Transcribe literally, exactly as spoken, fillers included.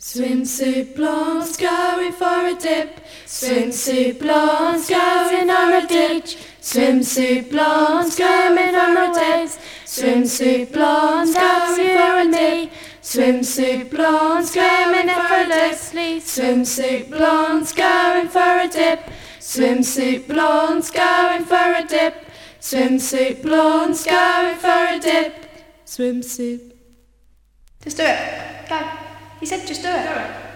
Swimsuit blondes going for a dip. Swimsuit blondes going on a ditch. Swimsuit blondes going on a dip. Swimsuit blondes going for a knee. Swimsuit blondes going effortlessly. Swimsuit blondes going for a dip. Swimsuit blondes going for a dip. Swimsuit blondes going for a dip. Swimsuit. Just do it. Go. He said just do it. Do it.